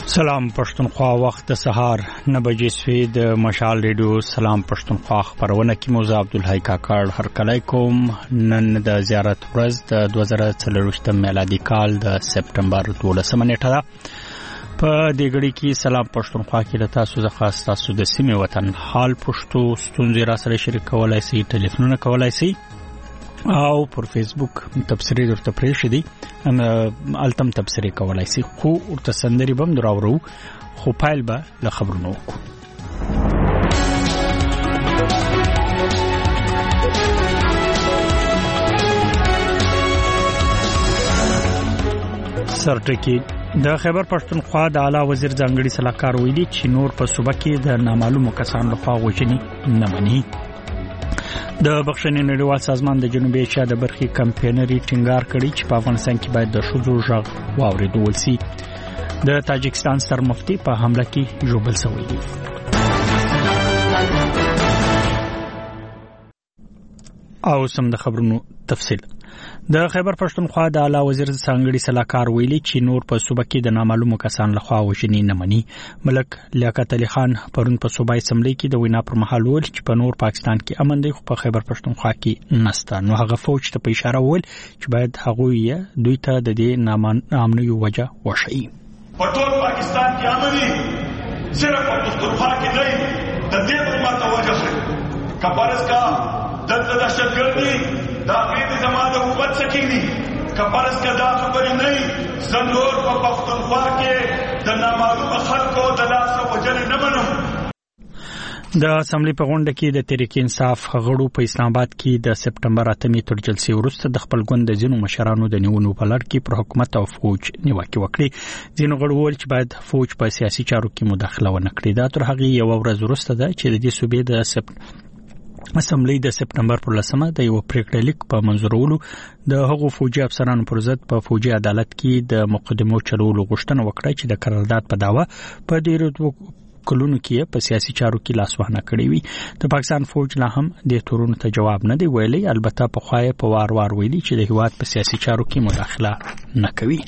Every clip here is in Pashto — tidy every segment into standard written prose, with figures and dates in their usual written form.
سلام پښتونخوا وخت د سهار 9 بجې سوی د مشال ریډیو سلام پښتونخوا خبرونه کې موزه عبدالحی کاکړ هر کله کوم نن د زیارت ورځ د 2023 میلادي کال د سپټمبر 12 نیټه ده په دې غړي کې سلام پښتونخوا کې د تاسو د خاص تاسو د سیمه وطن حال پښتو ستونزې را سره شریک کولای شئ ټلیفونونه کولای شئ او پر فیسبوک تبصری درته پرې شدي التم تبصری کولای شي خو ورته سندري بم دراورو خو پایل به له خبرونو سرټکی د خیبر پښتونخوا د اعلی وزیر ځانګړي صلاحکار ویلي چې نور په صوبه کې د نامعلومو کسانو لخوا وژنې نه مني د بخښنې نړیوال سازمان د جنوبي ایشیا د برخې کمپاینري ټینګار کړی چې په افغانستان کې باید د ښځو غږ واوریدل شي د تاجکستان سرمفتي په حمله کې ژوبل شوی دی او سم د خبرونو تفصیل د خیبر پښتونخوا د اعلی وزیر څنګهړي صلاحکار ویلي چې نور په صوبه کې د نامعلومو کسان لخوا وژنې نه مني ملک لیاقت علي خان پرون په صوبای سملې کې د وینا پر مهال ویل چې په نور پاکستان کې امن دی خو په خیبر پښتونخوا کې نسته نو هغه فوج ته په اشاره ویل چې باید هغه دوی ته د دې نامنوي وجه وشي په ټول پاکستان کې امن دی صرف په پښتونخوا کې دی د دې په ماته وجه شي کبارس کا دلته د شګردي دا به زماده حکومت سکینی کبارس کا دا خبرې نه زنور په پښتونخوا کې د نامعلومه خلکو د لاس وجل نه منم د اسمبلی په غونډه کې د تحریک انصاف غړو په اسلام آباد کې د سپټمبر 8 تر جلسې وروسته د خپل ګوند د ځینو مشرانو د نیونو په لړ کې پر حکومت او فوج نیوکه وکړي ځینو غړو ویل چې باید فوج په سیاسي چارو کې مداخله ونه کړي دا تر هغه یو ورځ وروسته ده چې د دې صوبې د اسمبلی د سپټمبر پر 10 د یو پریکړه لیک په منځورولو د هغو فوجي افسرانو پر ضد په فوجي عدالت کې د مقدمو چلولو غوښتنه وکړه چې د قرارداد په داوا په ډیرو کلونو کې په سیاسي چارو کې لاسوهنه کړې وي د پاکستان فوج لا هم د تورونو ته جواب نه دی ویلي البته په خوای په وار ویلي چې د هیواد په سیاسي چارو کې مداخله نه کوي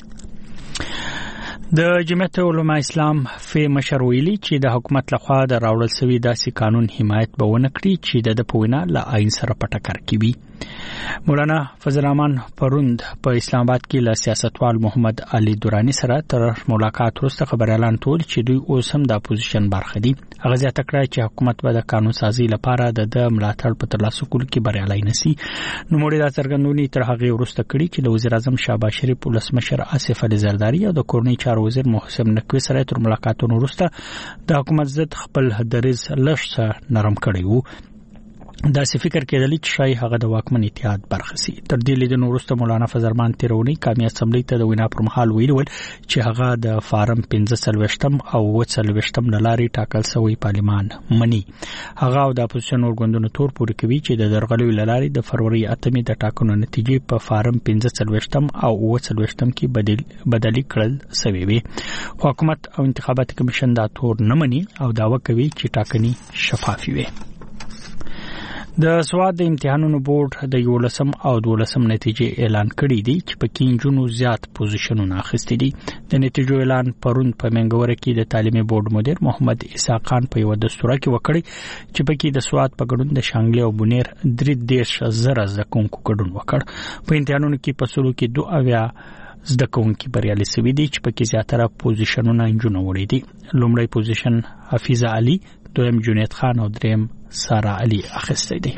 د جمعیت علماء اسلام فی مشر ویلي چې د حکومت لخوا د راوړل شوی داسې قانون حمایت به ونه کړي چې د پوینا له آئین سره په ټکر کې وي مولانا فضل الرحمن پروند په اسلام آباد کې له سیاستوال محمد علي دورانی سره تر ملاقات وروسته خبر اعلان کړ چې دوی اوس هم د اپوزیشن برخه دي هغه زیاته کړه چې حکومت به د قانون سازي لپاره د ملاتړ په ترلاسه کولو کې بریالي نشي نو موږ دا څرګندونې تر هغه وروسته کړي چې د وزیر اعظم شهباز شریف ولسمشر آصف علي زرداری او د کورنۍ چارو وزیر محسن نقوی سره تر ملاقاتونو وروسته د حکومت ضد خپل دریز لږ نرم کړی وو دا څه فکر کېدلی چې شای هغه د واکمن اتحاد برخه سي تر دې لیدنې وروسته مولانا فضل الرحمن تیرونی قومي اسمبلی ته د وینا پر مهال ویل چې هغه د فارم 15 او 40 لاري ټاکل شوی پارلمان منی هغه د اپوزیشن ورګوندونو تور پورې کوي چې د درغلي لاري د فروری 8 د ټاکنو نتیجې په فارم 15 او 40 کې بدلی کړل شوی وي حکومت او انتخاباتي کمیشن دا تور نه مني او داوا کوي چې ټاکنې شفافي وي د سواد د امتحانونو بورډ د 11 او 12 نتیجې اعلان کړي دي چې په کې جنونو زیات پوزیشنونه اخیستي دي د نتیجو اعلان پرون په منګوره کې د تعلیمي بورډ مدیر محمد اسحاق خان په یو دستور کې وکړي چې په کې د سواد په ګډون د شانګلي او بونیر 3.0 زکونکو ګډون وکړ په امتحانونو کې په سلو کې 2 زده کوونکي بریالي شوي دي چې په کې زیاتره پوزیشنونه انجونه وړي دي لومړی پوزیشن حفیظه علي دویم جنید خان او دریم سارا علي اخیستی دی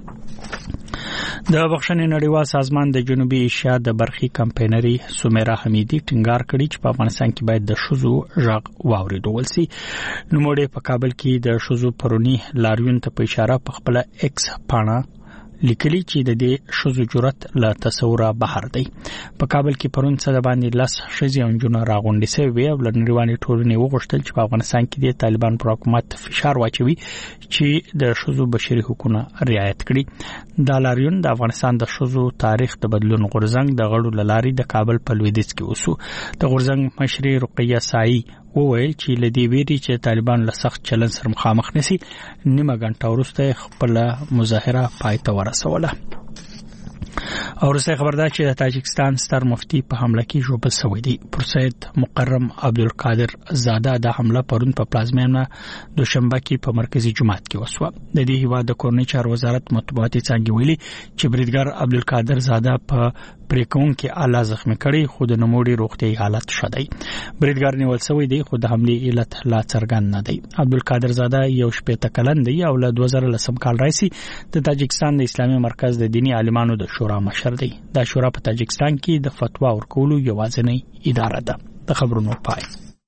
د بخښنې نړیوال سازمان د جنوبي ایشیا د برخې کمپاینري سمیرا حمیدي ټینګار کړی چې په افغانستان کې باید د ښځو غږ واوریدل شي نو موږ په کابل کې د ښځو پرونی لاریون ته په اشاره په خپل ایکس پاڼه لیکلي چې د دې ښځو جرأت له تصوره بهر دی په کابل کې پرون څه د باندې لاس ښځې او نجونې راغونډې شوې او له نړیوالې ټولنې وغوښتل چې په افغانستان کې د طالبان پر حکومت فشار واچوي چې د ښځو بشري حقوقونه رعایت کړي دا لاریون د افغانستان د ښځو تاریخ د بدلون غورځنګ د غړو لاري د کابل په لویدیځ کې وسو د غورځنګ مشري رقیه سایي وویل چې لدی ویری چې طالبان له سخت چلن سره مخامخ نشي نیمه غنټه وروسته خپل مظاهره پای ته ورسوله او رسې خبردار چې د تاجکستان ستر مفتي په حمله کې ژوبل شوی دی. پرسید مکرم عبدالقادر زاده د حمله پرون په پلازمینه دوشنبه کې په مرکزی جماعت کې وسوه. د دې هیواد د کورنۍ چارو وزارت مطبوعاتي څنګه ویلي چې بریدګر عبدالقادر زاده په پریکون کې اعلی زخمی کړي خو د نموړي روغتي حالت شدی. بریدګر نیول شوی دی خو د حمله علت لا څرګند نه دی. عبدالقادر زاده یو شپږ کلن دی او له 2010 کال راځي د تاجکستان د اسلامي مرکز د دینی عالمانو د شورا مشر دی. دا شورا په تاجکستان کې د فتوا ورکولو یوازینی اداره ده. د خبرونو پای.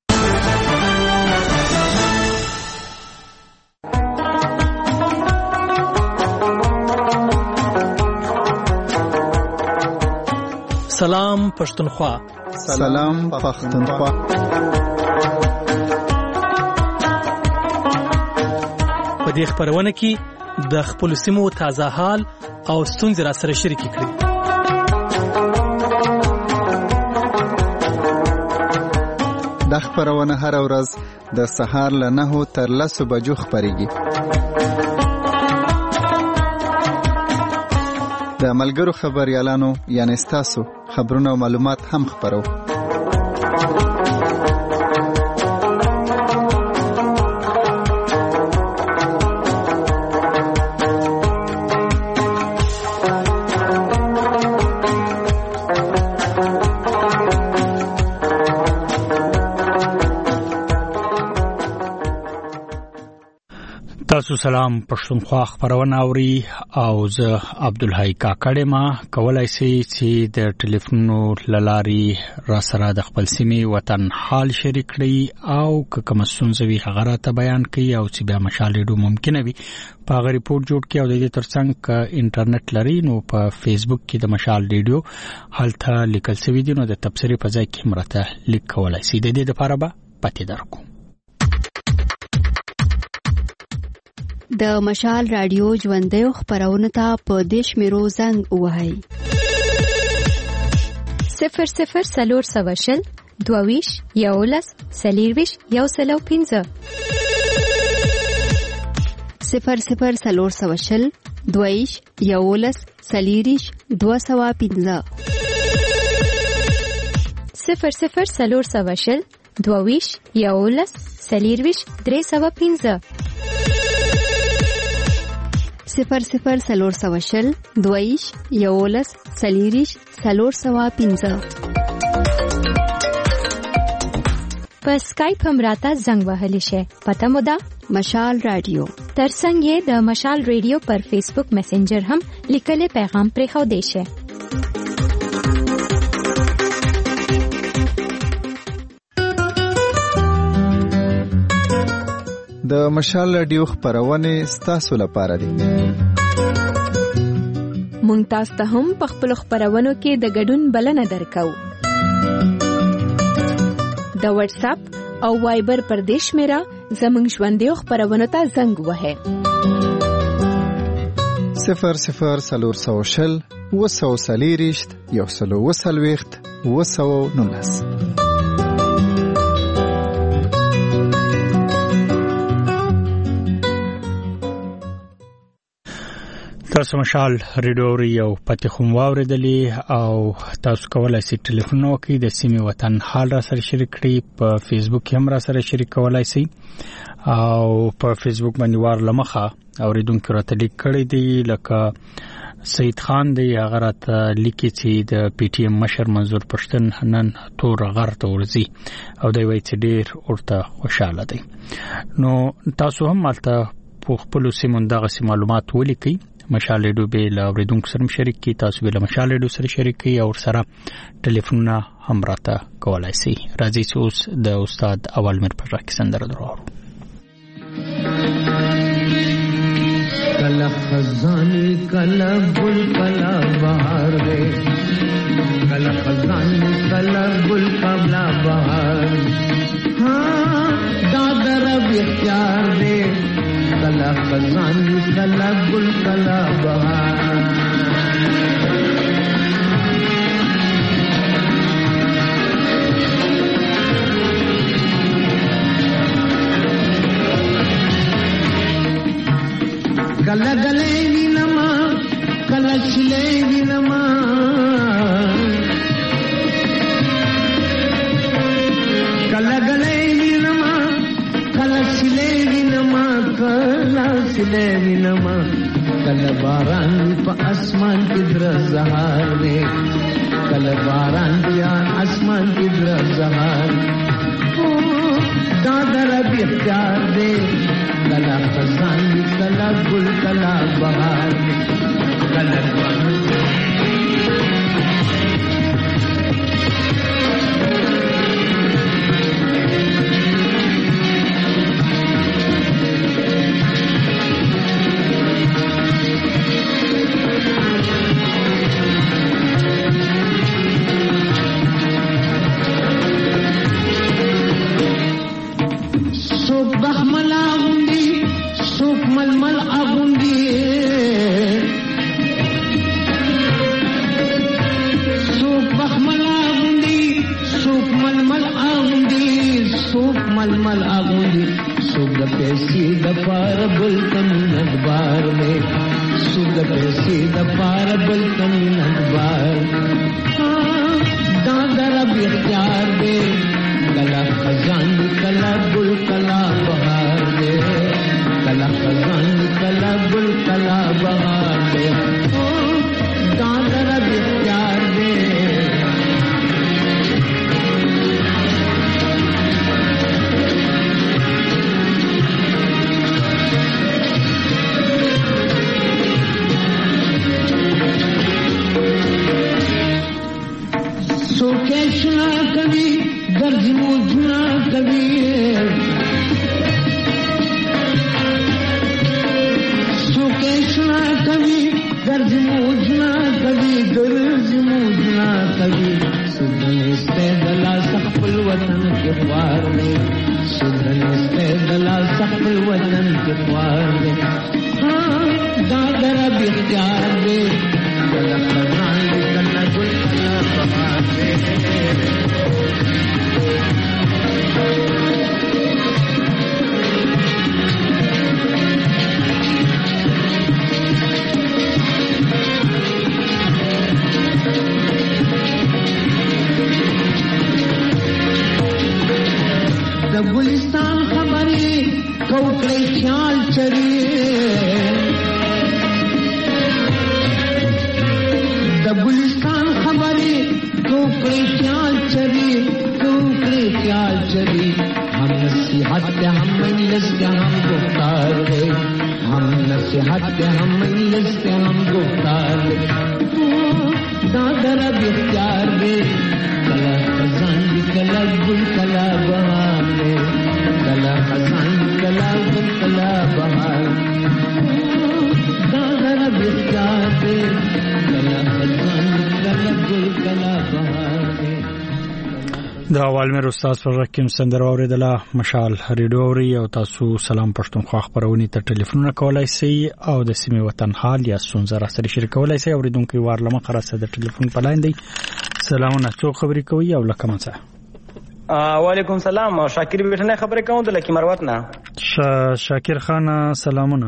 سلام پښتونخوا. سلام پښتونخوا. په دې خبرونه کې د خپل سیمو تازه حال او ستونزې را سره شریک کړي. د خبرونه هر ورځ د سهار له 9 تر 10 بجو خبريږي. د ملګرو خبريالانو یعنی تاسو خبرونه او معلومات هم خبرو. تاسو سلام پښتونخوا خبرونه اوري او زه عبدالحی کاکړه ما کولای شي چې د ټلیفون لاري را سره د خپل سیمې وطن حال شریک کړي او کوم څه هغه ته بیان کړي او چې بیا مشال ریډیو ممکن وي په هغه ریپورت جوړ کړي او د دې ترڅنګ ک انټرنیټ لري نو په فیسبوک کې د مشال ریډیو حالته لیکل شوی دی نو د تبصری په ځای کې مرته لیک کولای شي. د دې لپاره به پته درکو. د مشال رادیو ژوندۍ خبرونه ته په دیش میرو زنګ وهاي 00 سلور سواشل دوویش یولس سلیرویش یوسلو 15 00 سلور سواشل دوویش یولس سلیریش 215 00 سلور سواشل دوویش یولس سلیرویش 315 00 سلور سواشل دویش یولس سلیریش سلور سوا 15 په سکایپ هم راته زنګ وهلی شي. پته مو ده مشال رادیو. ترڅنګ یې د مشال ریډیو پر فیسبوک میسنجر هم لیکلي پیغام پرې خو دی شي. د مشال رادیو خبرونه ستاسو لپاره دي. مونږ تاسو ته هم په خپل خبرونو کې د ګډون بلنه درکو. د واتس اپ او وایبر پر دیش میرا زمونږ ژوندۍ خبرونو ته زنګ وهه 00 سلور سواشل وسو سلیریشت یوسلو وسلويخت وسو نونس. تاسو مشال ریډیو یو پته خو واوریدلی او تاسو کولای شئ ټلیفون وکړئ د سیمې وطن حال را سره شریک کړئ. په فیسبوک هم را سره شریک کولای شئ او په فیسبوک باندې وار لمخه اوریدونکو راته لیک کړی دی لکه سید خان دی هغه راته لیکي چې د پی ټی ایم مشر منظور پښتون نن تور غرته ورزي او دوی وایي چې ډیر ورته خوشاله دی. نو تاسو هم مالته په خپل سیمون دغه معلومات ولیکئ. مشال ریډیو به له اوریدونکو سره شریک کی. تاسو به له مشال ریډیو سره شریک کی او سره ټلیفونونه هم راته کولای شئ. راځي چې اوس د استاد اول میر پر راکې سندره درو. کلا خزان کلا گل کلا بہار دے کلا خزان کلا گل کلا بہار ہاں دادر اب اختیار دے کلا خزان کلا گل کلا بہار گلے گلے نما کله چلې وینما کله غلې وینما کله چلې وینما کله چلې وینما کله باران په اسمان کې در زهار دې کله باران بیا اسمان کې در زهار دا در به اختیار دې کله خزان کله ګل کله بهار کله دا والمر استاد پر رقم سندره اوریدله مشال ریډیو اوري او تاسو سلام پښتونخوا خبرونه ته ټلیفون کولای شئ او د سیمه وطن حال یا سنزره سره شریکولای شئ اوریدونکو وارلمه خرڅه د ټلیفون په لاین دی. سلامونه څوک خبرې کوي او لکه مڅه؟ وعلیکم سلام شاکر بیٹنه خبرې کوم د لکی مروت نه. شاکر خان سلامونه.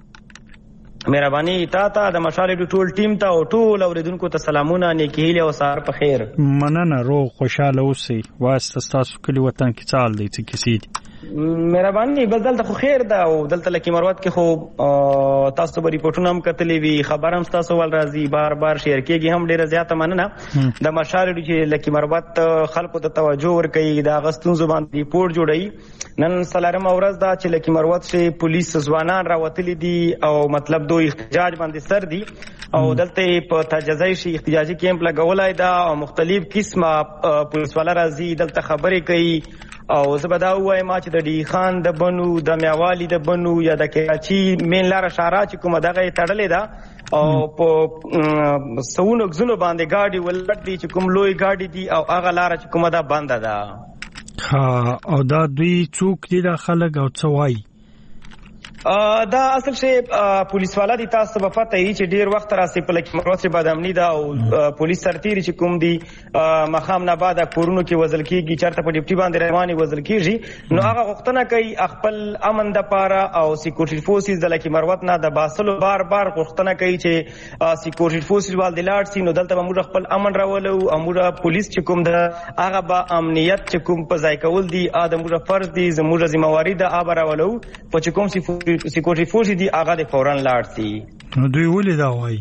مهرباني تا د مشال ټول ټیم ته او ټول اوریدونکو ته سلامونه نیکی هیله او سار په خیر. مننه روغ خوشاله اوسئ. واسه تاسو کلی وطن کې چال دی څه کیسې دي؟ مهرباني بس دلته خو خیر ده او دلته لکی مروت کې خو تاسو به ریپورتونه هم کتلې وي خبر هم تاسو ول راځي بار شیر کېږي هم ډیره زیاته مننه د مشال چې لکی مروت خلکو ته توجه ورکړي د اغستون زبان ریپورت جوړي. نن سلام اورز دا چې لکی مروت شي پولیس ځوانان راوتلي دي او مطلب دوی احتجاج باندې سر دي او دلته په تجزیه شي احتجاجي کیمپ لګولای دا او مختلف قسمه پولیس والا راځي دلته خبرې کوي او زبدا وایم چې د ډی خان د بنو د میاوالی د بنو یا د کراچي مین لار شارع چې کومه دغه تړلې ده او په سونو غزونو باندې گاډي ولټ دي چې کوم لوی گاډي دي او هغه لار چې کومه ده بند ده. ها او دا دوی څوک دي د خلک او څه وایي؟ دا اصل شی پولیس والا دي تاسو په پته یی چې ډیر وخت راسي په لکه مروت بعد امنی دا او پولیس سرتیری چې کوم دي مخام نه بعد کورونو کې وزل کیږي چرته په ډیپټي باندې رواني وزل کیږي نو هغه غوښتنه کوي خپل امن د پاره او سکیورټي فورسز د لکه مروت نه د باسلو بار غوښتنه کوي چې سکیورټي فورسز وال د لاړ سي نو دلته موږ خپل امن راولو او موږ پولیس چې کوم د هغه با امنیت چې کوم په ځای کول دي ادمه فرض دي زموږ ذمہواری د ابر راولو په چې کوم سکیورټي فورس دي هغه د فورن لاړ سي نو دوی ولې دا وایي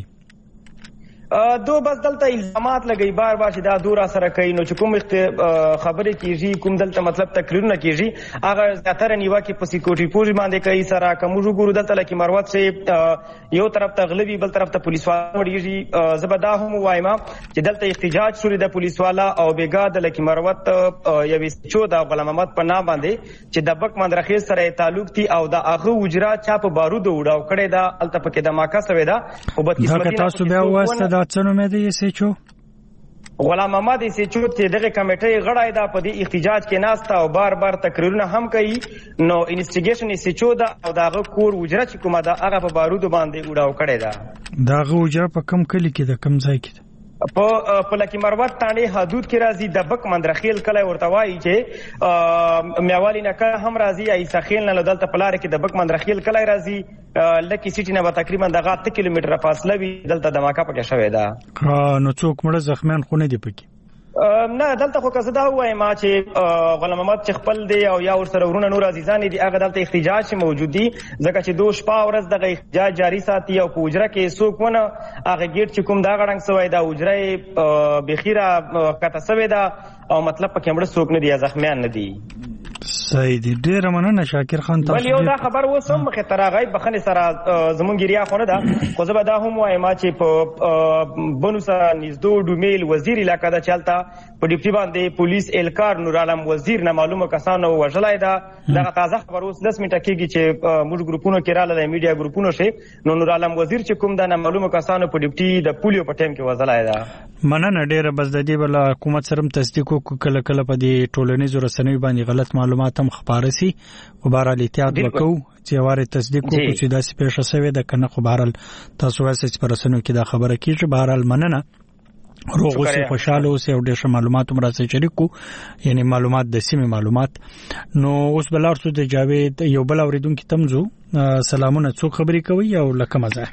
دو بس دلته الزامات لګي بار چې دا دورا سره کوي نو چې کوم خبرې کیږي کوم دلته مطلب تقریرونه کیږي هغه زیاتره نیوا کې په سکیورټي فورس باندې کوي سره کوم وګورو دلته لکه مروت سي یو طرف ته غلبي بل طرف ته پولیس والا وړيږي زبدا هم وایما چې دلته احتجاج شوري د پولیس والا او بیګا د لکه مروت یوي 14 غلام محمد په نام باندې چې د بک مندرخیز سره تعلق دي او د هغه وجرا چا په بارود وډاو کړي دا الته پکې د ماکا سوي دا او بدقسمتي تاسو بیا واسطه دا څنګه مې دی سچو غلام محمد سچو چې دغه کمیټې غړای دا په دې احتجاج کې ناستا او بار تقریرونه هم کوي نو انویسټیګیشن سچو دا او دغه کور وجره چې کومه دا هغه په بارود باندې وډاو کړي دا دغه وجره په کم کلی کې د کم ځای کې په لکه مروت تانې حدود کې راځي د بک مندرخیل کله ورته وایي چې میاوالی نه کله هم راځي ایسا خیل نه دلته په لار کې د بک مندرخیل کله راځي لکه سیټي نه به تقریبا دغه 8 کیلومتره فاصله وي دلته د ماکا پکې شوې ده نو څوک مړه زخمیان خو نه دي پکې نه دلته خو کزه دا وای ما چې غلام محمد چې خپل دی او یا ور سره ورونه نور عزیزان دي هغه دلته احتجاج موجود دي ځکه چې دوه شپه ورځ دغه احتجاج جاری ساتي او په اجره کې څوک ونه هغه ګیټ چې کوم دا غړنګ سوی دا اجره بخیره کته سوی دا او مطلب پکې مړ څوک نه دي زخمیان نه دي صحیح دی ډیر مننه شاکر خان تاسو بل یو دا خبر وسم مخه تراغای بخنه سره زمون ګریا خونه ده خو زه به دا هم وایم چې په بنو سره نږدې ډومیل وزیر علاقہ دا چلتا په ډیپټي باندې پولیس الکار نور عالم وزیر نه معلومه کسانو وژلای دا دغه تازه خبر اوس 10 منټه کېږي چې موږ ګروپونو کې رااله میډیا ګروپونو شي نور عالم وزیر چې کوم دا نه معلومه کسانو په ډیپټي د پولیو په ټیم کې وژلای دا مننه ډیره بس د دې بل حکومت سره تصدیق کله کله په دې ټولنیزو رسنیو باندې غلط معلومات هم خبره سي او بهرحال احتیاط وکړو چې واره تصدیق وکړو چې داسې پیښه شوې ده کنه خو بهرحال تاسو واسه چې پر رسنیو کې دا خبره کیږي بهرحال مننه روغ اوسې خوشاله اوسې او ډېر معلومات هم راځي شریکو یعنی معلومات د سیمې معلومات نو اوس بلار سو د جاوید یو بل اوریدونکو تمزو سلامونه څوک خبرې کوي او لکه مزه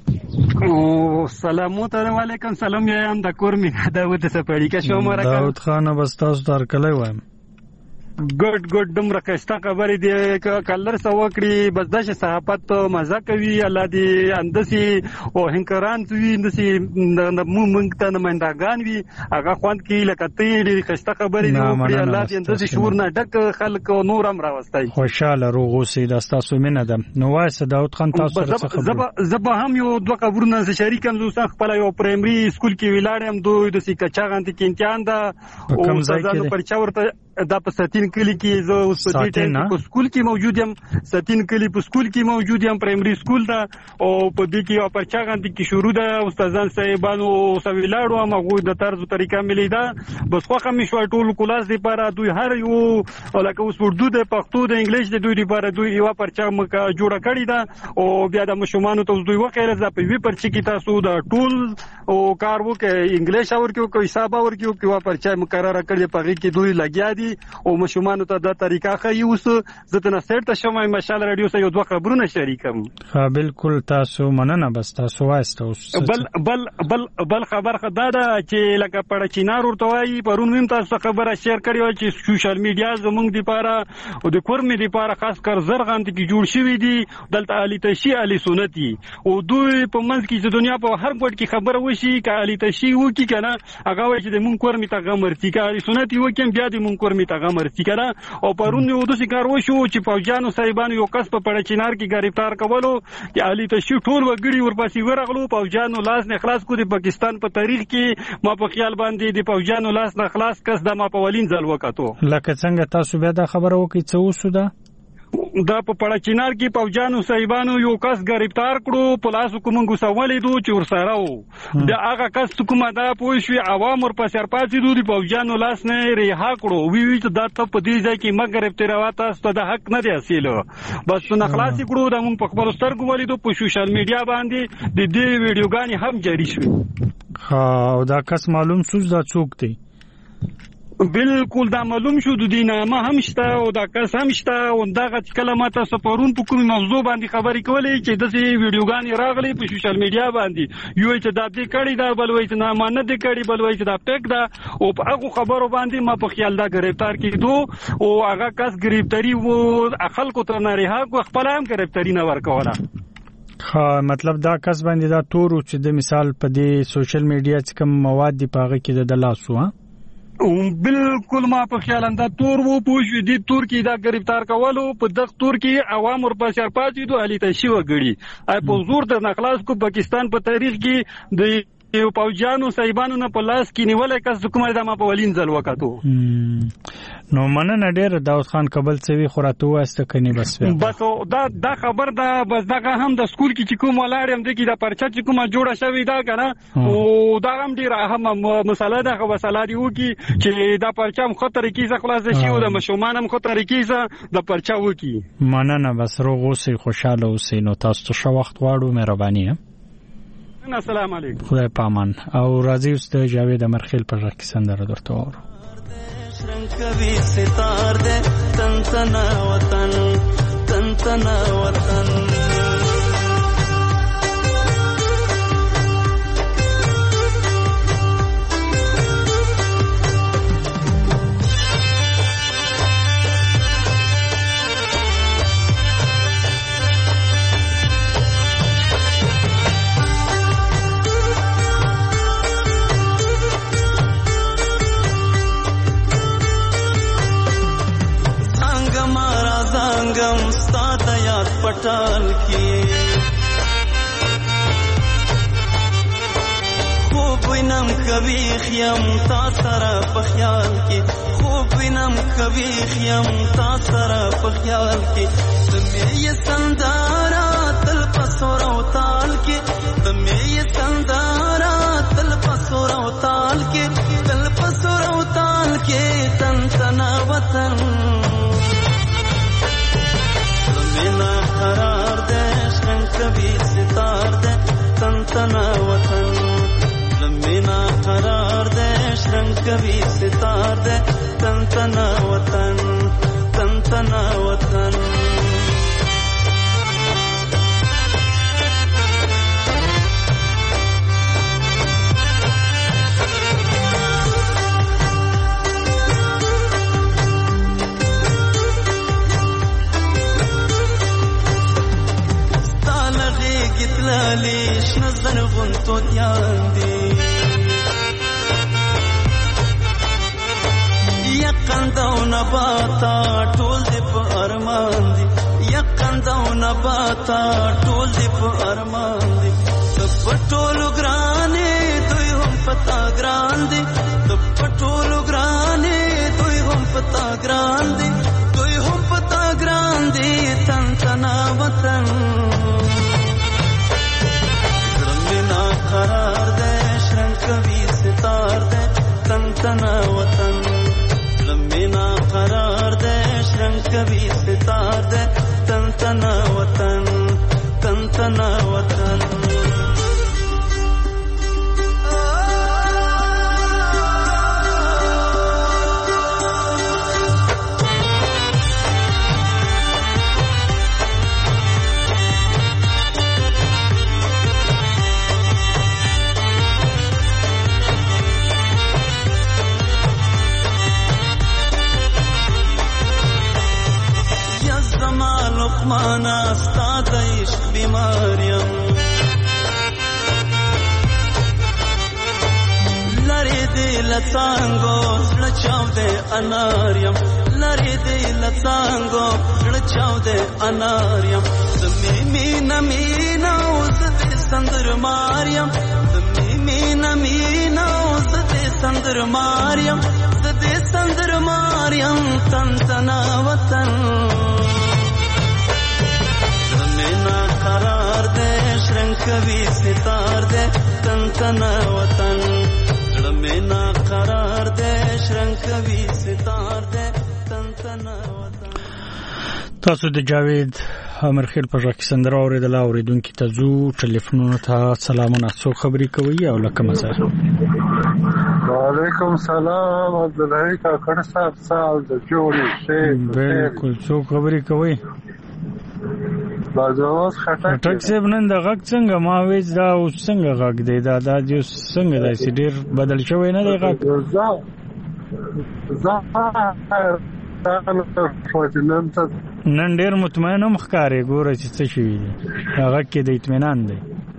سلامات علیکم سلام یم د کور می داوود سپړی کې شو مرکه داوود خان بس تاسو تر کله وایم ګډ دمره کښته خبرې دی کلر سوکړي بس د صحافت مزه کوي الله دې اندسي او هنکران وي اندسي موږ ته نمائندگان وي هغه خوند کې لکه ته کښته خبرې دی الله دې اندسي شعور نه ډک خلک نور هم راوستي خوشاله روغ اوسئ د تاسو مینه ده نو وایسه داوود خان تاسو سره خبرې زه هم یو دوه خبرونه شریکم زه خپل یو پرایمري سکول کې ولاړم دوی د سکچا غانتی کې امتحان ده او ځانو پرچا ورته دا په ساتین کلی کې زه اوس په دې په سکول کې موجود یم ساتین کلی په سکول کې موجود یم پرایمري سکول دا او په دې کې او پرچا غانتی کې شروع ده استادان صاحبانو سویلاړو هغه د طرز طریقه ملي ده بس خو هم شو ټول کلاس لپاره دوی هر یو لکه اوس اردو د پښتو د انګلیش د دوی لپاره دوی یو پرچا مکه جوړه کړی ده او بیا د مشمانو ته دوی وخیره ز په وی پرچی کې تاسو د ټول او کار وکړي انګلیش اور کې او حساب اور کې او پرچا مقرره کړی په کې دوی لګیا او مشمانو ته د طریقه خي اوس زته نه سره شمه مشال رادیو سره یو دوه خبرونه شریکم ها بالکل تاسو مننه بس تاسو واسطه اوس بل خبر خدا ده چې لکه پړ چینار ورته وایي پرون ویم تاسو خبره شیر کړی و چې سوشل میډیا زمونږ دی لپاره او د کورمې دی لپاره خاص کر زرغان ته کې جوړ شوی دی دلته علي تشی علي سنتي او دوی په منځ کې د دنیا په هر پټ کې خبره وشي ک علي تشی وکي کنه هغه وایي چې د مونږ کورمې ته غمرتي ک علي سنتي وکم بیا د مونږ کورمې ته غمرتي کنه او پرون یو د شکار وشو چې فوجانو صاحبانو یو کس په پړ چینار کې گرفتار کولو چې علي تشی ټول وګړي ورپسې ورغلو فوجانو لاس نه خلاص کو د پاکستان په تاریخ کې ما په خیال باندې د فوجانو لاس نه خلاص کس د ما په ولین ځل وکاتو لکه څنګه تاسو بیا دا خبره وکړئ څه وسو ده دا په پړچینار کې پوجانو صاحبانو یو کس گرفتار کړو په لاس کومنګو سوالې دو چې ورسره وو دا هغه کس کومه دا پوه شو عوام ور پسې پاتې دو د پوجانو لاس نه ریها کړو وی چې دا ته په دې ځای کې مګر افتراوات است د حق نه دی حاصل بس نه خلاص کړو دا موږ په خپل سترګو ولیدو په سوشل میډیا باندې د دې ویډیوګانې هم جاری شوې او دا کس معلوم شو دا څوک دی بالکل دا معلوم شو د دینامه هم شته او دا کس هم شته او دغه کله ماته سپورون په کومه موضوع باندې خبرې کولې چې د دې ویډیوګانې راغلي په سوشل میډیا باندې یو چې دا دې کړي دا بل وایي چې نه مانه دې کړي بل وایي چې دا پک دا او په هغه خبرو باندې ما په خیال دا گرفتار کیدو او هغه کس گرفتاری وو خلکو ته نه رها کو خپل هم گرفتاری نه ورکوله مطلب دا کس باندې دا تور چې د مثال په دې سوشل میډیا چې کوم مواد دی پاغه کې د لاسو بالکل ما په خیال انده تور وو پوښ دي تور کې دا گرفتار کولو په دغه تور کې عوام ور پاسر پاتې دوه علي ته شي وګړي اي په زور د نخلاص کو پاکستان په تاریخ کې د یو پوجانو صاحبانو نه په لاس کې نیولې کس حکومت د ما په ولین ځل وکړو نو مننه ډېر داود خان کابل سوي خوراتو واسطه کني بس دا خبر دا بس دا هم د سکول کې چې کوم ولاړم د کې دا پرچا چې کومه جوړه شوی دا کنه او دا هم ډېر اهم مسله ده خو مسله دی وکي چې دا پرچا هم خطر کیسه خلاص شي او د مشومان هم خطر کیسه د پرچا وکي مننه بس روغ اوسئ خوشاله اوسئ نو تاسو ته ښه وخت غواړو مهرباني السلام علیکم خدای پامان او راځي استاد جاوید امرخیل پر راکې سندره درته وره شرنکوي ستار دې تن تنا وطن تن تنا وطن गम साथ याद पटाल की खूब नम कभी खियम तासरा पख्याल की खूब नम कभी खियम तासरा पख्याल की तुम्हें ये संदारा तल पसोरा उताल की तुम्हें ये संदारा तल पसोरा उताल के तल पसोरा उताल के तन तना वतन قرار دے شرنگ کبھی ستار دے تن تنا وطن لمینا قرار دے شرنگ کبھی ستار دے تن تنا وطن تن تنا وطن ليش نزل غنتو دياندي يقندو نباتا طول دي بأرمان دي يقندو نباتا طول دي بأرمان دي تبطولو گراني دويهم پتا گراندي تبطولو گراني دويهم پتا گراندي دويهم پتا گراندي تن تنا وطن قرار دے شرنگ کبھی ستار دے تن تنا وطن لمینا قرار دے شرنگ کبھی ستار دے تن تنا وطن تن تنا وطن لقمانا استاد عشق بیماریم لری دی لڅانګو لچاو دے اناریم لری دی لڅانګو لچاو دے اناریم زمي مینا مینا زدي سندر ماریم زمي مینا مینا زدي سندر ماریم زدي سندر ماریم تن تنا وطن قرار دے شرنگ کوي ستار دے تن تن وطن زړه مې نا قرار دے شرنگ کوي ستار دے تن تن وطن. تاسو د جاوید امرخیل په ځکه سندره اوریدل اوریدونکو ته زو ټلیفونونو ته سلامونه څو خبري کوي او لکه مزه. وعلیکم سلام عبدالله کاکړ صاحب سال د جوړې شه بالکل څو خبري کوي بازوس خټک سیب نن د غږ څنګه ما وېز دا اوس څنګه غږ دی دا جو څنګه دا سي ډیر بدل شوی نه دی غږ نن ډیر مطمئن مخکاره ګوره چې څه شي هغه کې د اطمینان دی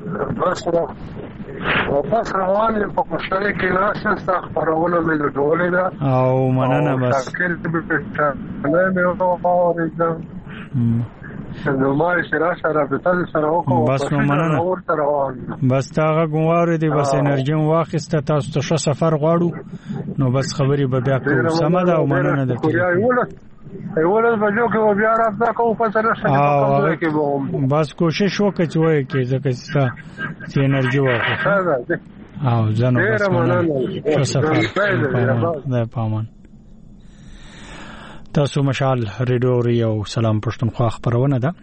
بس روان په کوشش کې راشه خبرونه مې ډولې ده او مننه بس نه مې وره نو ما سره رابطه سره وکړو بس مننه بس تا غواره دی بس انرژي واخسته تاسو ته ښه سفر غواړو نو بس خبري به بیا کوو سم ده او مننه ده ایولل بجو کې بیا راځه کوو په سره څه کوم بس کوشش وکړئ چې وایي کې ځکه چې انرژي واخلو او ځنه بس مننه ښه سفر ده پامان. تاسو مشال ریډیو ریو سلام پښتونخوا خبرونه ده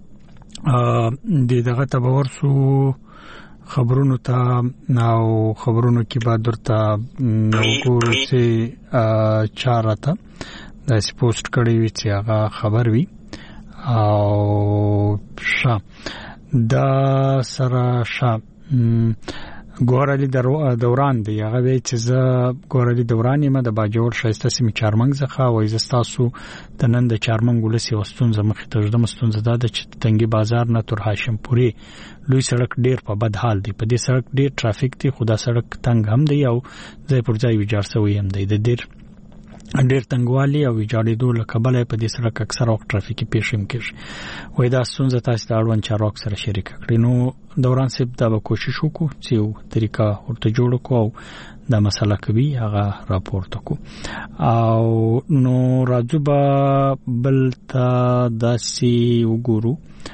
د دغه تبور سو خبرونو ته او خبرونو کې بعد ورته وګورو چې چارته د پوسټ کړی وی چې هغه خبر وی او شا دا سره شا ګورالي دوران دی هغه وی چې زه ګورالي دوران یم د باجوړ شایسته سیمه چارمنګ څخه وای زستاسو د نن د چارمنګ ولسی وستون زمخه ته د مستون زده د تنګي بازار نه تر هاشم پوري لوی سړک ډیر په بد حال دی په دې سړک ډیر ټرافیک دی خدا سړک تنګ هم دی او ځای پر ځای ویجاړ شوی هم دی د ډیر تنګوالي او ویجاړېدو له کبله په دې سړک اکثر وخت ټرافیکي پیښې کېږي وای دا ستونزه تاسو د اړوند چارواک سره شریک کړئ نو دوران صاحب دا به کوشش وکړو چې یو طریقه ورته جوړ کړو دا مسله کوي هغه راپورته کو او نو راځو به بل ته داسي وګورو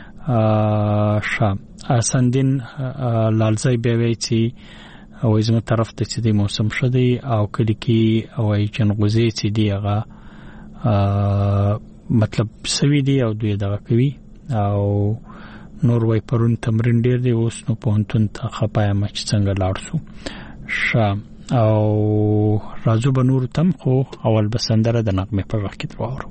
سندین لالزای به وی چې او زموږ طرف ته چې د موسم شدي او کلی کې او چنغوزي چې دی هغه مطلب سوي دی او دوی دغه کوي او نور وای پرون تمرین ډیر دی اوس نو پونتون ته خپایم چې څنګه لاړ شو او راځو به نور تم خو اول بسندره د نغمه په وخت کې دروارو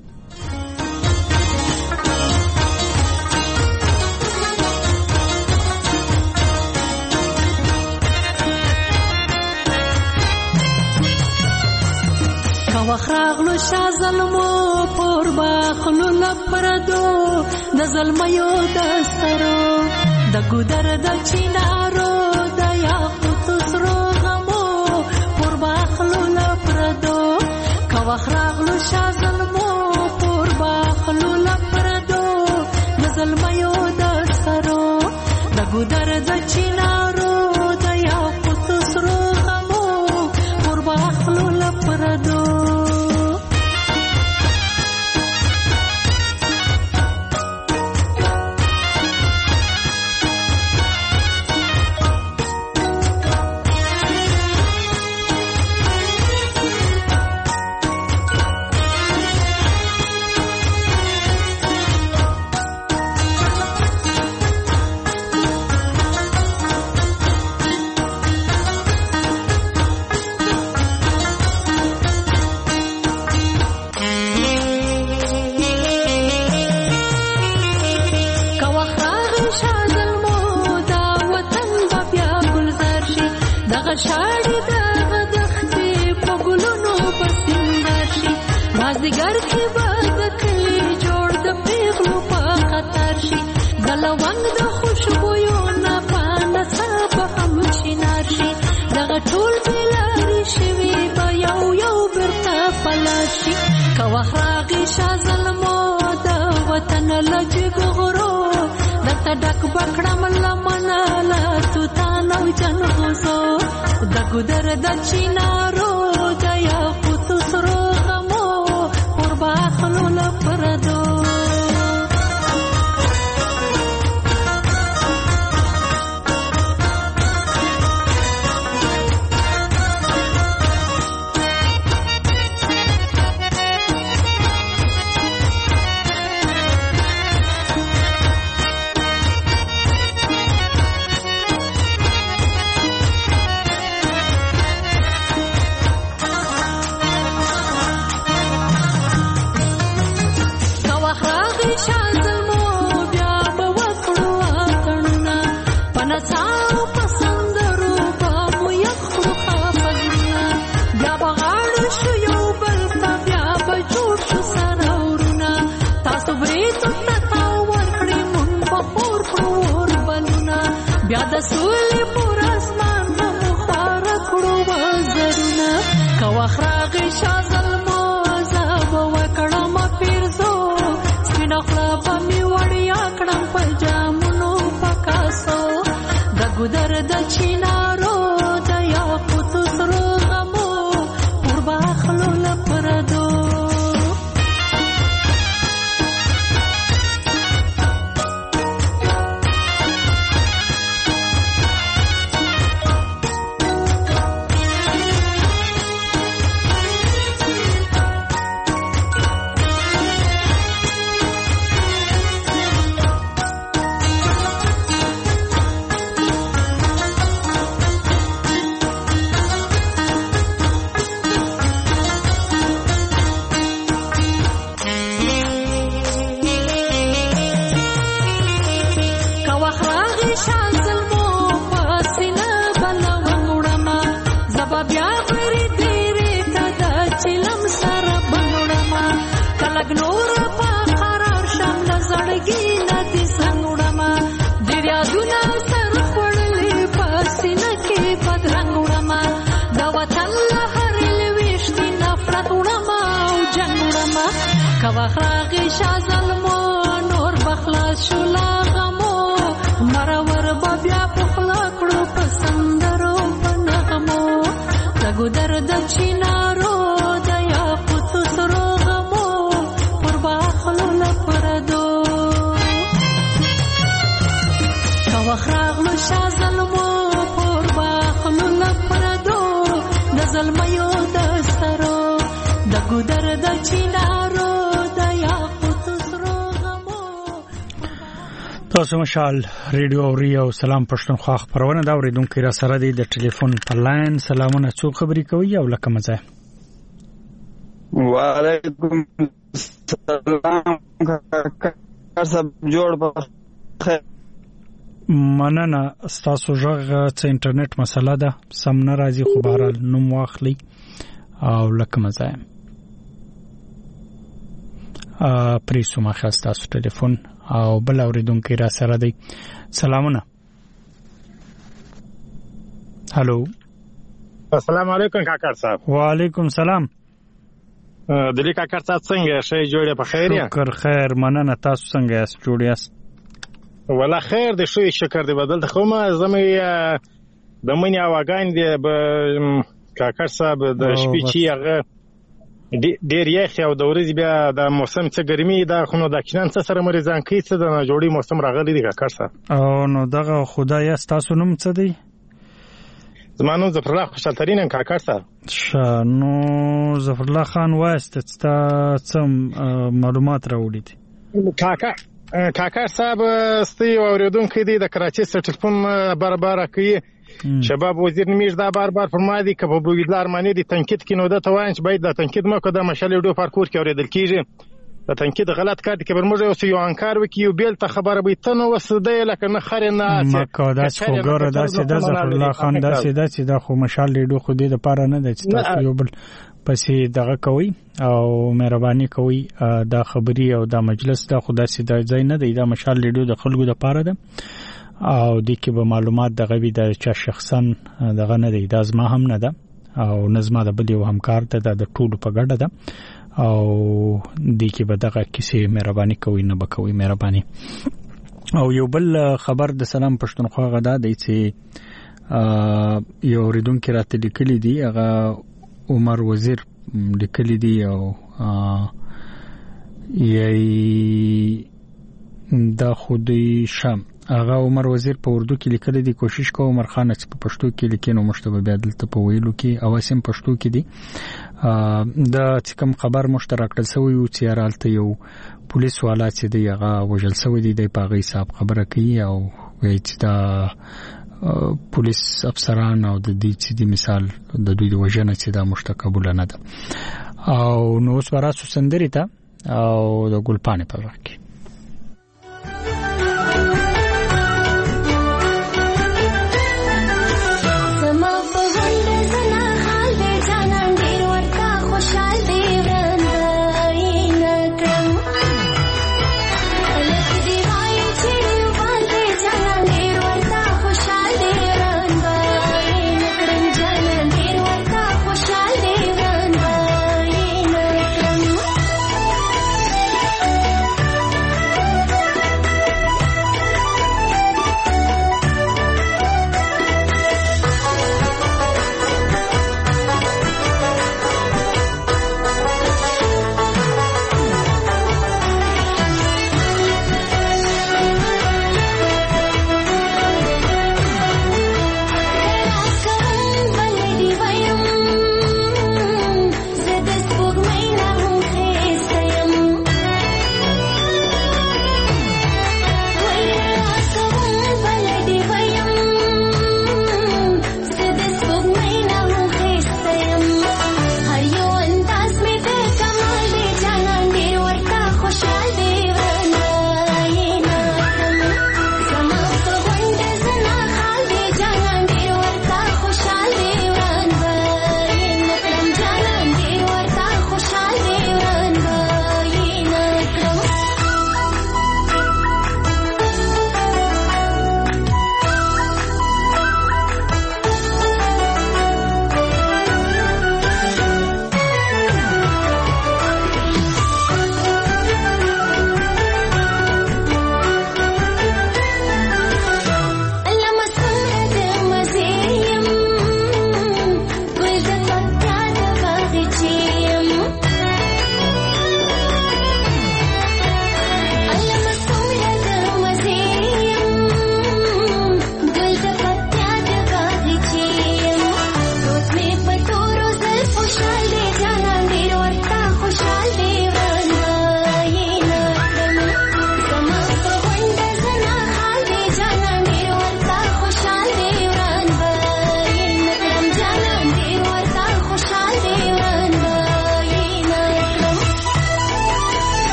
وخراغلو شا ظلمو پور باخلو لپردو د ظلمیو دسترو د ګودر د چینارو د یاقوت سرو غمو پور باخلو لپردو کا وخراغلو شا ظلمو پور باخلو لپردو د ظلمیو دسترو د ګودر د چینارو د یاقوت سرو غمو پور باخلو لپردو شاړې د غدختې په ګلونو پسندر شي مازدیګر کې به د کلي جوړ د پیغلو په خطر شي د لونګ د خوشبویو نه پانه به هم شینار شي دغه ټول بېلارې شوي به یو یو بیرته پلاس شي که وخت راغی شا ظلمو د وطن له جګو غرو درته ډک به کړم لمنه له توتان او جنغوزو د ګودر د چینارو د یاقوت سرو غمو پر باخلو لپردو پنڅاو پسندرو به مو یخړو خافزونه بیا به غاړه شو یو بل ته بیا به جوړ شو سره ورونه تاسو بریتو ته تاو ورکړې مونږ به خور کړو اور بلونه بیا د سولې پر اسمان به مو خواره کړو وزرونه که وخت راغی شاه زلمو زه به وکړم پیرزو سپینه خوله به مې وړیا کړم په جامونو په کاسو د ګودر د چینارو د یاقوتو سرو غمو پر باخلو له پردو کواخراغی شازلمو نور بخلاص شو لاغمو مرور بیا پخلا کړو پسندرو پنغمو تګو درد چینارو د یاقوتو سرو غمو پر باخلو لپردو کواخراغلو شازلمو پر باخلو لپردو د زلمیو د سترو دګو درد چینارو تاسو مشال ریډیو اوري او سلام پښتونخوا خبرونه دا اوریدونکو را سره دی د ټلیفون په لاین سلامونه څو خبري کوي او لکه مزه وعلیکم السلام کار سب جوړ په مننه تاسو ژغه څه انټرنیټ مسله ده سم نه راځي خو بهرال نوم واخلي او لکه مزه پریسو ما خاص تاسو ټلیفون او بل اوریدونکو را سره دی سلامونه هالو السلام علیکم کاکړ صاحب وعلیکم سلام دلی کاکړ صاحب څنګه شي جوړه په خیر یا شکر خیر مننه تاسو څنګه یاست جوړ یاست ولا خیر دې شوي شکر دې بدل ته خو ما زمې د منی اواګان دې به کاکړ صاحب د شپې چی هغه ډیر یخ او د ورځې بیا د موسم څه ګرمي دا خو نو د کینان څه سره مریضان کی څه د جوړي موسم راغلی دی کاکړ صاحب او نو دغه خدای تاسو نوم څه دی زمانو ظفر الله خوشالترین کاکړ صاحب نو ظفر الله خان واسطه څه معلومات راوړي دي کاکړ صاحب ستي اوریدونکو دی د کراچي ټلیفون برابر کوي شباب وزیر نمیش دا بار فرمایي که په بوګیدلار معنی دي تنقید کینو د توان چې باید د تنقید مکو د مشالې ډو پارکور کې اوریدل کیږي د تنقید غلط کار دي که برموږ اوس یو انکار وکي یو بیل ته خبره به تنه وسده لکه نه خرنه مکو دا څوګره دا سیده ظفر الله خان دا سیده خو مشالې ډو خو دې د پاره نه د تاسو یو بل پسې دغه کوي او مهرباني کوي دا خبري او دا مجلس دا خدا سیده ځای نه دی دا مشالې ډو د خلکو د پاره ده او د کې به معلومات دغه وی د چا شخصا دغه نه دی دا زما هم نه ده او نظم د بل یو همکار ته د ټولو په ګډه ده او د کې به دغه کیسه مهرباني کوي نه بکوي مهرباني او یو بل خبر د سلام پښتونخوا غدا دی چې یو ریډونکو راته لیکلي دی هغه عمر وزیر لیکلي دی او یی دا خودی شام هغه عمر وزیر په اردو کې لیکل دي کوشش کوم عمر خان چې په پښتو کې لیکینو مشتبه بدلته په ویلو کې او سم پښتو کې دي دا چې کوم خبر مشترک کړل سوی او چې رالته یو پولیس والا چې دی هغه وجل سوی دی د پاغي صاحب خبره کوي او وایي چې دا پولیس افسران او د دې چې د مثال د دوی د وجنه چې دا مشتقبل نه ده او نو اوس وراسو سندري ته او د ګلپانې په وخت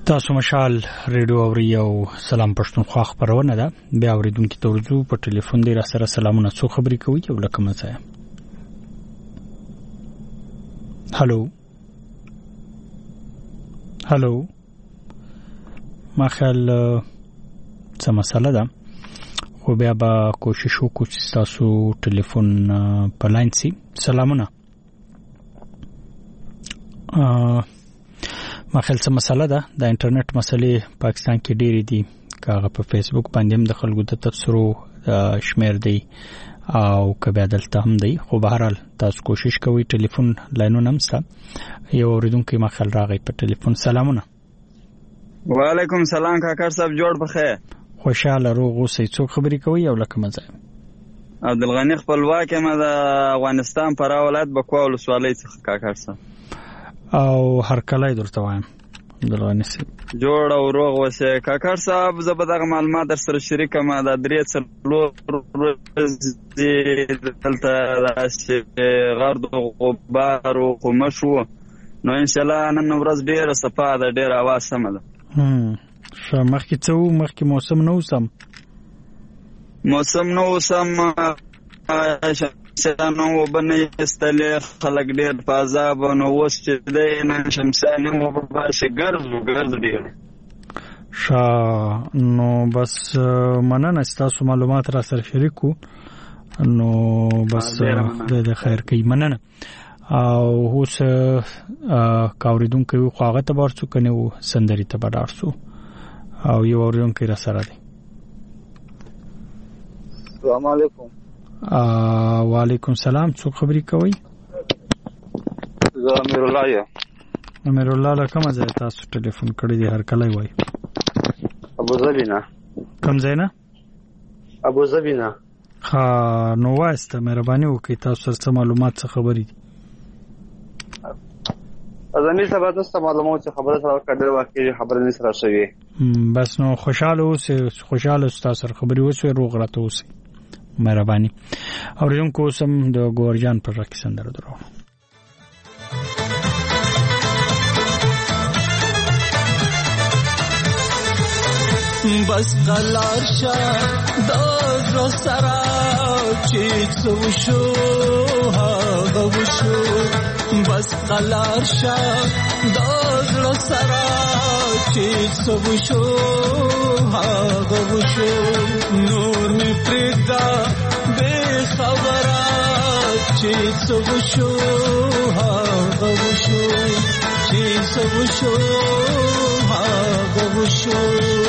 تاسو مشال ریډیو اوري او سلام پښتونخوا خبرونه ده. بیا اوریدونکو ته ورځو په ټلیفون دی را سره سلامونه څو خبرې کوي او لکه مزه. هالو ما خیال څه مسله ده خو بیا به کوشش وکړو چې تاسو ټلیفون په لاین سي. سلامونه. ما خیال څه مسله ده د انټرنیټ مسلې پاکستان کې ډېرې دي. کاغه په فیسبوک باندې هم د خلکو د تبصرو شمیر دی او کبه دلته هم دی. خو به هر حال تاسو کوشش کوئ. ټلیفون لاینونه هم سته. یو اوریدونکو ما خیال راغی په ټلیفون. سلامونه. وعلیکم سلام کاکر صاحب جوړ بخیر. خوشاله روغ اوسئ. څوک خبرې کوي او لکه مزه؟ عبدالغنی خپلواک ما د افغانستان فراه ولایت بکوا ولسوالۍ څخه کاکر صاحب. او هر کله درته وایم عبدالغنی صاحب جوړ او روغ اوسئ کاکر صاحب. زه به دغه معلومات در سره شریکم. د 3-4 ورځې دلته راشي غرد او غبار او قمشو نو ان شاء الله نن ورځ ډیره صفه ده ډیره اواز سم ده. مخکې څه وو؟ مخکې موسم نه وسم شمسانو وبنې استلې خلک ډېر په عذاب نو اوس چې دی نن شمسانو وباسي ګرځو ډېر نو بس مننه ستاسو معلومات را سره شریکو. نو بس د خیر کوي مننه. او اوس کاوریدونکو خو هغه ته ورڅو کنه و سندري ته بډارسو او یو اوریدونکو را سره دی. السلام علیکم. وعلیکم سلام. څوک خبرې کوي؟ زه امیر الله یم. امیر الله له کومه ځای تاسو ټلیفون کړی دی؟ هر کله وای. ابوظبي نه. کوم ځای نه؟ ابوظبي نه. ها نو واسطه مهرباني وکړئ تاسو سره معلومات څه خبرې دي؟ ازمیر صاحب تاسو معلومات څه خبره سره کړل واقعي خبره نه سره شوی. بس نو خوشاله اوسئ تاسو سره خبرې وسوي روغ راته اوسئ مهرباني. اوریدونکو سم د ګورجان پر راکې سندره درو. بس قلار شاه د زړه سره چې څه وشو هغه وشو. بس قلار شاه د زړه سره چې څه وشو هغه وشو. نور می پرېږده بې خبره چې څه وشو هغه وشو چې څه وشو هغه وشو.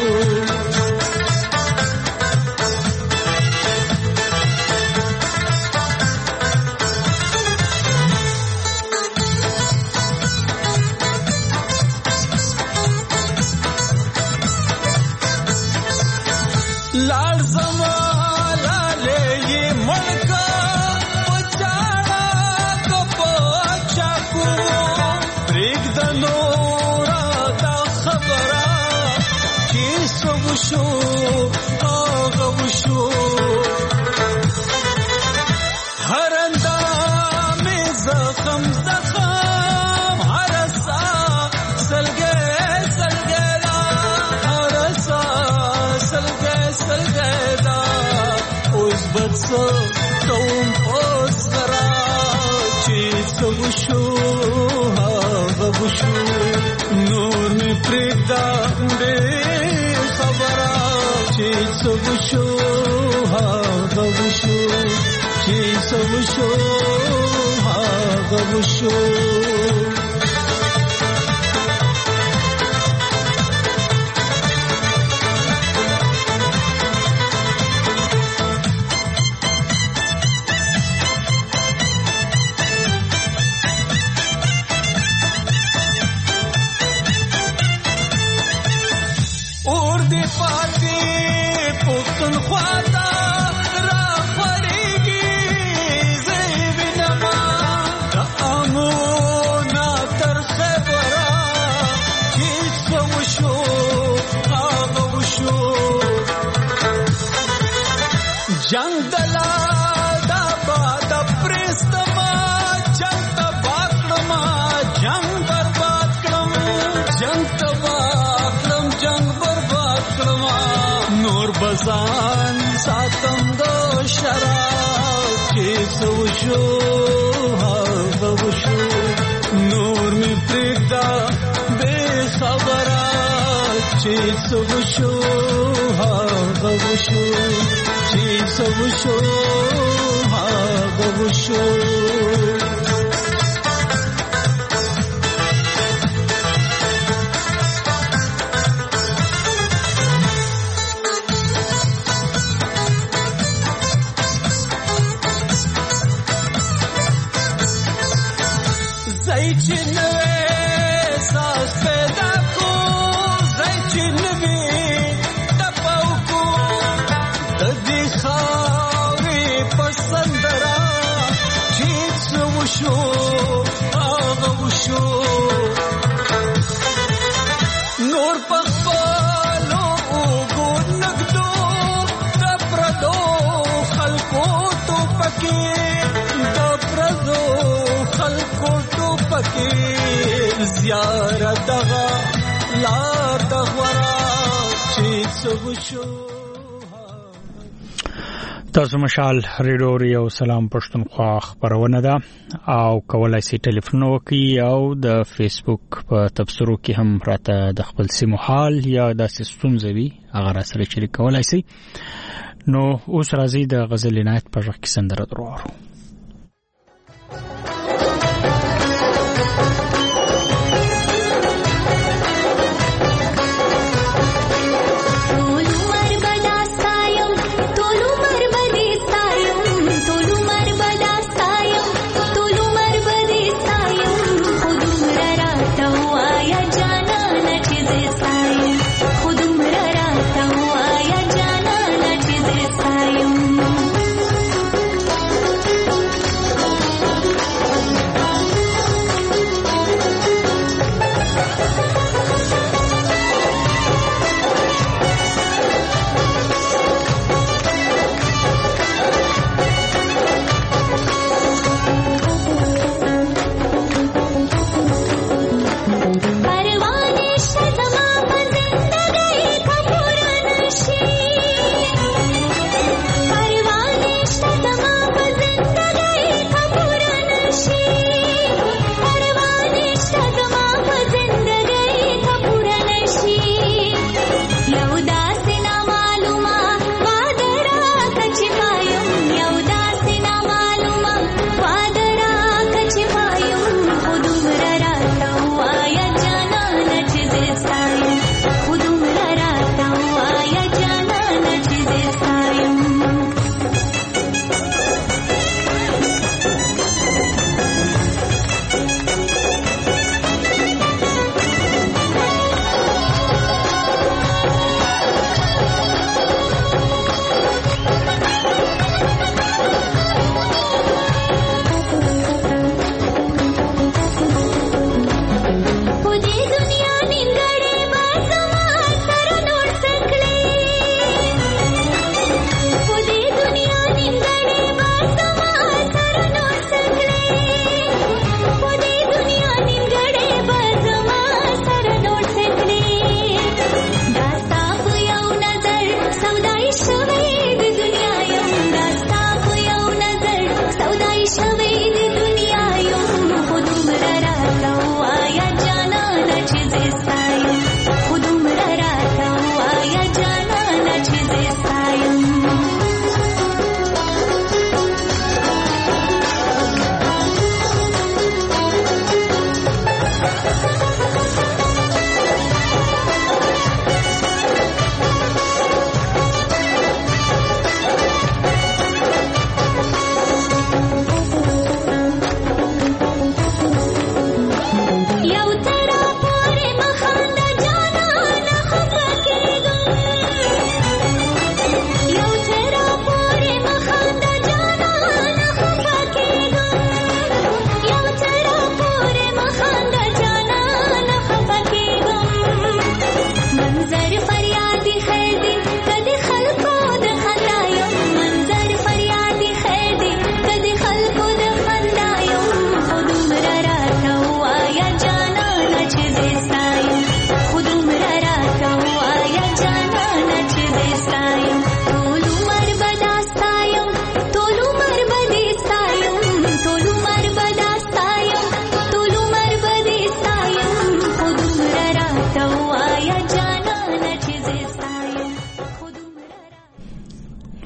کوم اوس را چې څه وشو هغه وشو. نور می پرېږده بې خبره چې څه وشو هغه وشو چې څه وشو هغه وشو. جنگ دلا دا باد پرستما جنگ تباہ کرما جنگ برباد کرم جنگ تباہ نور بزان ساتم دو شراب چې سوشو هغه وشو نور می پرېږده بې خبره چې سوشو هغه وشو چې سوشو هغه وشو نور پخپالو اوگو نگدو دپردو خلقو تو پکی دپردو خلقو تو پکی زیارت دغا لار دغورا چیت سوشو تاسو مشال ریډیو یو سلام پښتونخوا خبرونه ده او کولای شئ ټلیفون وکړئ او د فیسبوک په تبصرو کې هم راته د خپل سیمو حال یا د ستونزې وي هغه سره شریک کولای شئ نو اوس راځي د غزل عنایت په ځخ کې سندره درو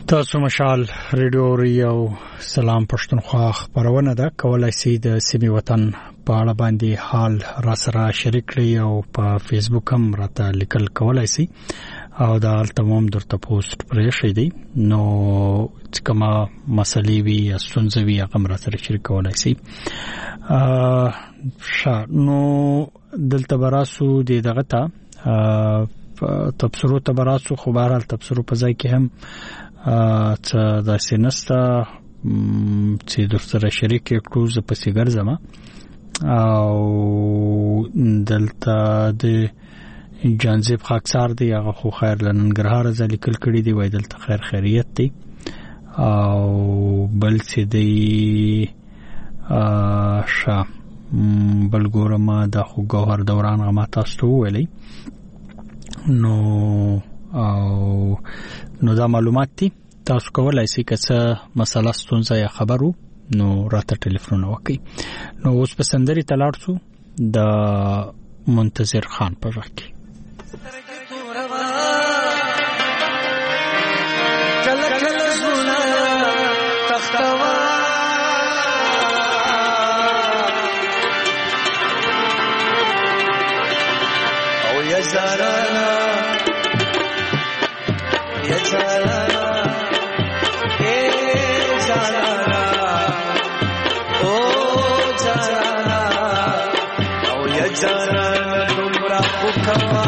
تاسو مشال ریډیو ریو سلام پښتونخوا خبرونه ده کولای شئ د سیمې وطن په اړه باندې حال را سره شریک کړئ او په فیسبوک هم راته لیکل کولای شئ او دا تمام درته پوسټ پرې شي دي نو کومه مسلې وي یا ستونزې وي هغه را سره شریک کولای شئ نو دلته براسو دغه ته تبصرو ته براسو خو بهرحال تبصرو په ځای کې هم څه د سینستا چې د سره شریک کړو ز په سیګر زما او دلته د جانزیب خاکسار دی هغه خو خیر لننګرهار ځل کل کړي دی وای دلته خیر خیریت دی او بل څه دی بلګورما د خو گوهر دوران غما تاسو ویلي نو دا معلومات دي تاسو کولای شئ که څه مسله ستونزه یا خبرو نو راته ټلیفون وکړئ نو اوس په سندري تلاړ شو د منتظر خان په ځای کې کله کله زونه تختوا او یا زارانا یا زارانا اے زارانا او زارانا او یا زارانا تمرا بکوا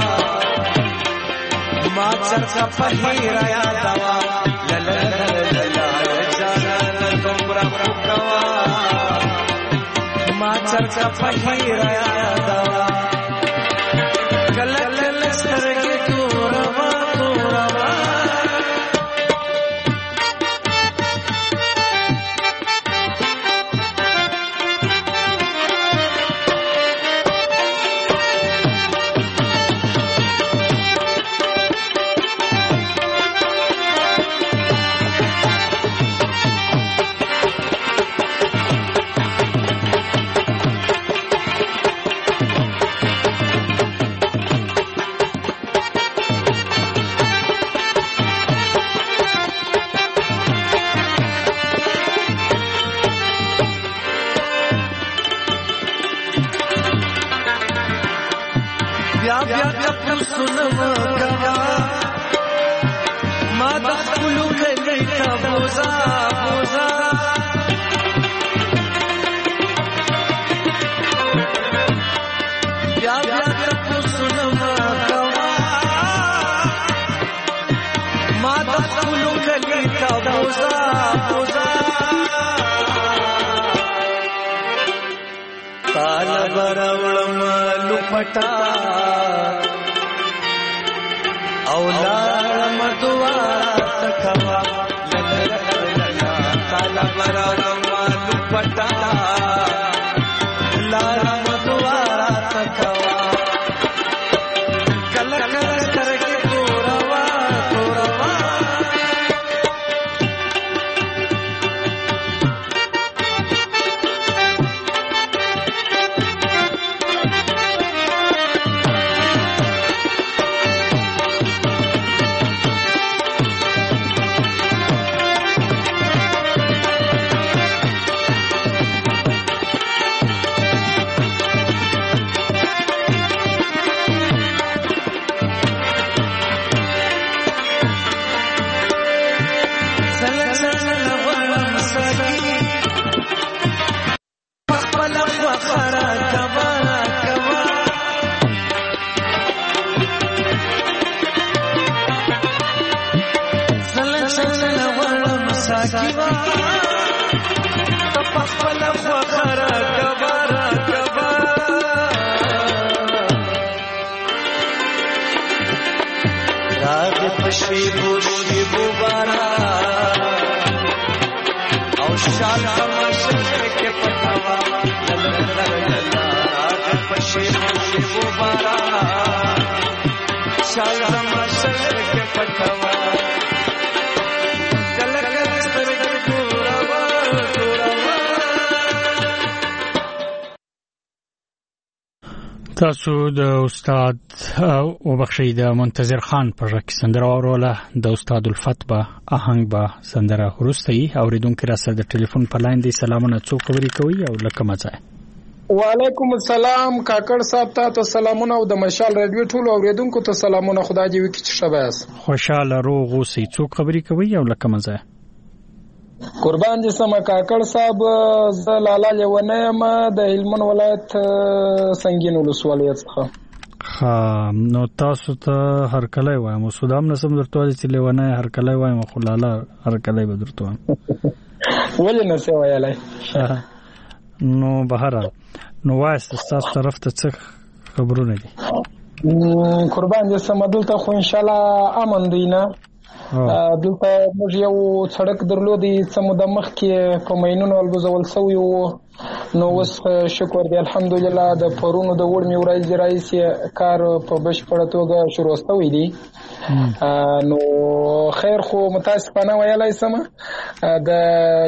ما چرچا پہیرا یا دوا لللللللا یا زارانا تمرا بکوا ما چرچا پہیرا یا دوا تاسو د استاد او بخشي د منتظر خان په ژبه کې سندره اوروله د استاد الفت به آهنګ به سندره ورستي اوریدونکو را سره د ټلیفون په لاین دی سلامونه څو خبري کوي او لکه مزه وعلیکم السلام کاکړ صاحب ته سلامونه او د مشال رادیو ټول اوریدونکو ته سلامونه خدای دې وکړي چې شباس خوشاله روغ اوسئ څو خبري کوي او لکه مزه قربان دي سم کاکړ صاحب ز لاله لونه ما د هلمند ولایت سنگین ولسوالۍ څخه نو تاسو ته هر کله وایم سودام نسم درته چې لونه هر کله وایم خو لاله هر کله به درته وایم ولې نه څه وایلای نو بهر نو وایست تاسو طرف ته څه خبرونه دي قربان دي سم دلته خو ان شاء الله امن دی نه دلته موږ یو سړک درلودي سموده مخ کې په مینونو البزول سوی نو وس شکر دی الحمدلله د پرونو د وړمې ورځ رئیس کار په بشپړه توګه شروع شوی دی نو خیر خو متاسفانه ویلای سم د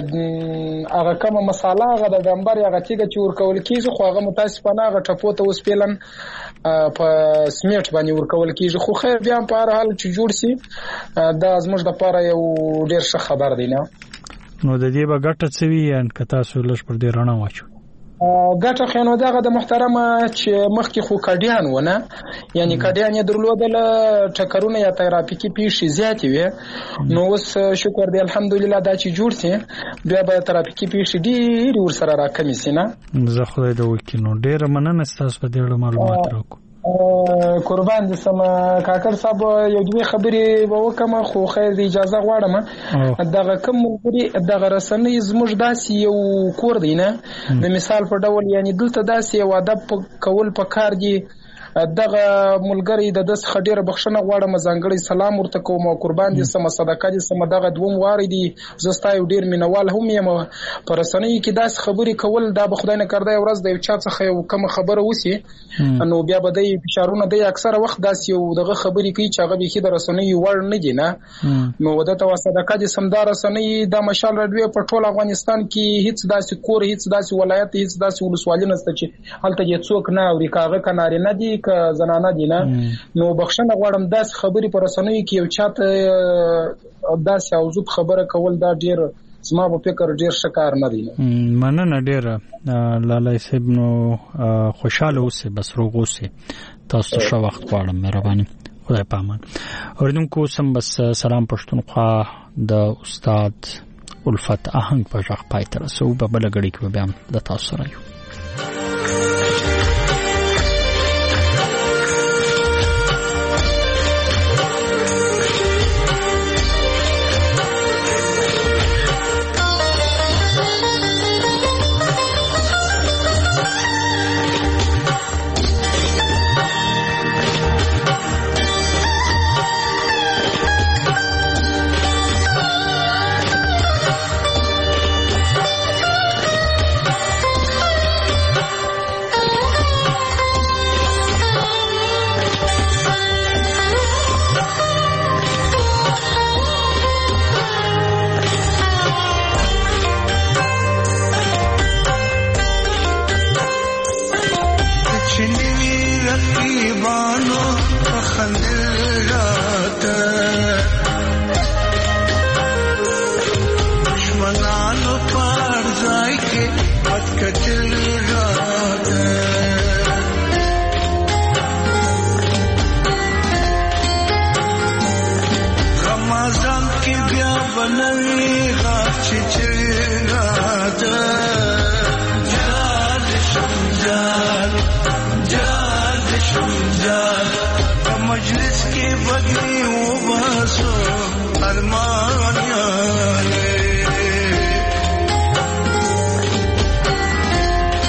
هغه کومه مساله هغه د دمبر هغه تیګه چې ورکول کیږي خو هغه متاسفانه هغه ټپو ته وسپیلن په سمیټ باندې ورکول کیږي خو خیر بیا په هر حال چې جوړ سي دا زموږ د لپاره یو ډیر ښه خبر دی نه نو د دې به ګټه څه وي ان کتا سولش پر دې رڼا واچو ګټه خینو دغه د محترمه چې مخکې خو کډیان ونه یعنی کډیان یې درلودل ټکرونه یا ترافیکي پیښې زیاتې وي نو اوس شکر دی الحمدلله دا چې جوړ سي بیا به ترافیکي پیښې ډېرې ورسره راکمې سي نه زه خدای دې وکړي نو ډېره مننه ستاسو په دې اړه معلومات راکړو قربان دي سم کاکړ صاحب یو دوه خبرې وکم خو خیر دی اجازه غواړم دغه کوم ملګری دغه رسنۍ زموږ داسې یو کور دی نه د مثال په ډول یعنی دلته داسې یو ادب کول په کار دی دغه ملګری د داس خډيره بخښنه غواړم ځانګړی سلام ورته کوم او قربان دي سم صدقه دي سم دغه دوم واري دي زستا یو ډیر مینوال هم یم پر رسنۍ کې داس خبري کول دا به خدای نه کړدا یو ورځ د یو چا څخه یو کوم خبره وسی نو بیا به د فشارونه د اکثره وخت داس یو دغه خبري کوي چې هغه به کې د رسنۍ وړ نه دي نه نو د تو صدقه دي سم دار رسنۍ د مشال رادیو په ټول افغانستان کې هیڅ داسې کور هیڅ داسې ولایت هیڅ داسې ولسوالۍ نشته چې هلته یې څوک نه اوري کاغه کناري نه دي زنانه دي نه نو بخښنه غواړم داس خبري پر رسنۍ کې یو چاته داس اوزوب خبره کول دا ډیر زما په فکر ډیر شکار نه دي مننه ډیر لاله صاحب نو خوشاله اوسه بس روغ اوسه تاسو ښه وخت غواړم مهرباني خدای پامان اوریدونکو سم بس سلام پښتونخوا د استاد الفت آهنګ په ځخ پای تر سو په بل غړي کې بیا د تاسو سره یو مجلس के बदली वो बसो अरमान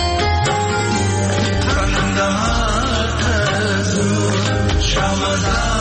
कंधा शामदा